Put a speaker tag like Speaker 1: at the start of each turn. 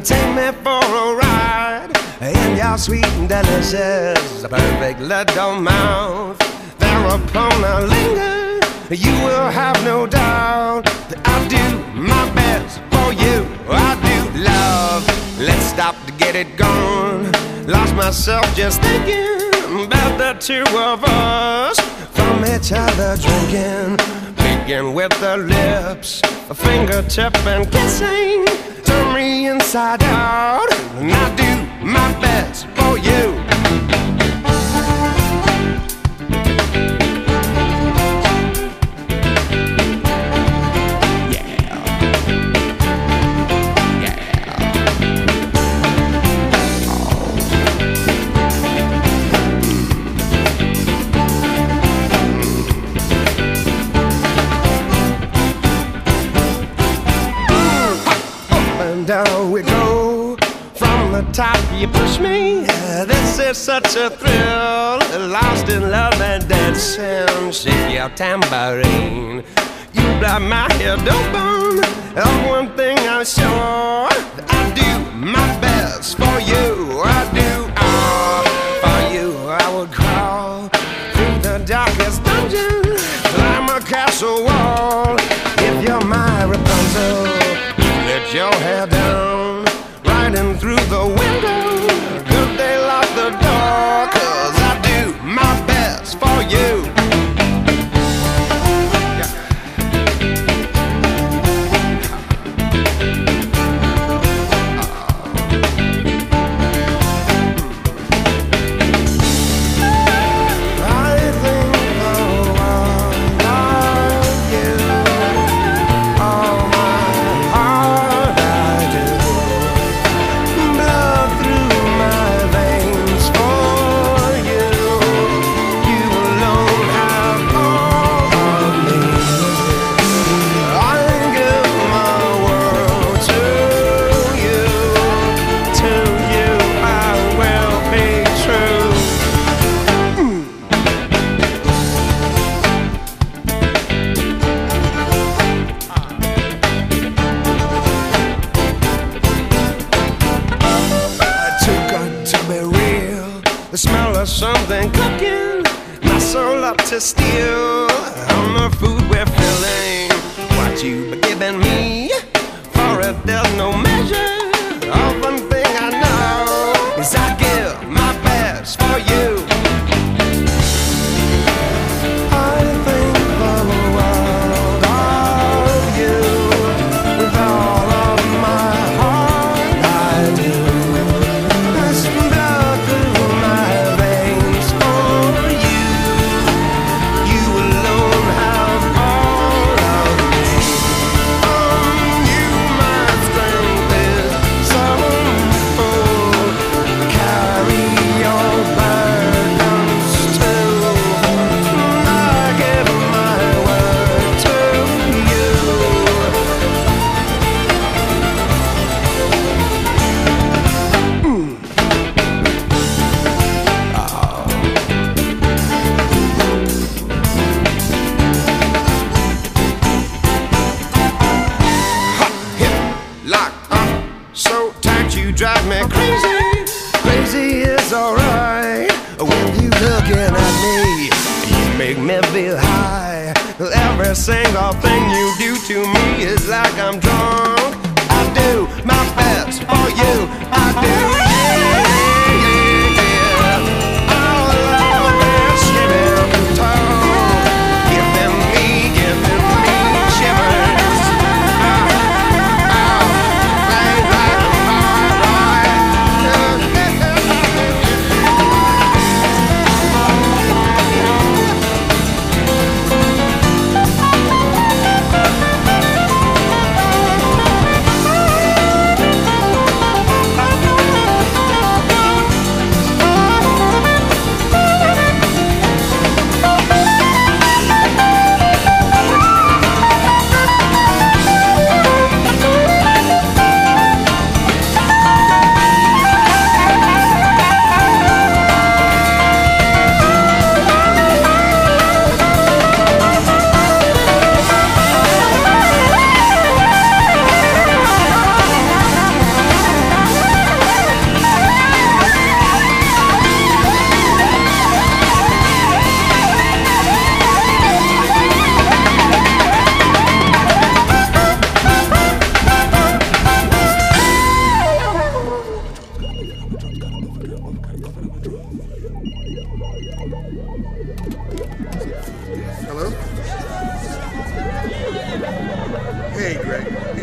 Speaker 1: take me for a ride in your sweet and delicious, perfect little mouth. Thereupon I linger. You will have no doubt that I do my best for you. I do love. Let's stop to get it gone. Lost myself just thinking about the two of us. From each other drinking, picking with the lips, a fingertip and kissing. Turn me inside out, and I do my best for you. Down we go, from the top you push me. This is such a thrill, lost in love and dancing. Shake your tambourine, you blind my head open. Of one thing I'm sure, I do my best for you. I do all for you. I would crawl through the darkest dungeon, climb a castle wall. If you're my Rapunzel, let your hair down, riding through the window. Good they lock the door, 'cause I do my best for you. The smell of something cooking, my soul up to steal. On the food we're filling, what you've given me, for it there's no measure. Of one thing I know is I give my best for you. I think the world of you, with all of my heart I do. There's blood through my veins for you. You alone have all of me. You my strength is so full. Carry your burdens too. I give my word to you. Hip, lock, so tight you drive me crazy. Crazy is alright when you looking at me. You make me feel high. Every single thing you do to me is like I'm drunk. I do my best for you. I do. Yeah, yeah, yeah. All along this shivering tongue, giving me shivers. Ain't like
Speaker 2: Hello? Hey, Greg.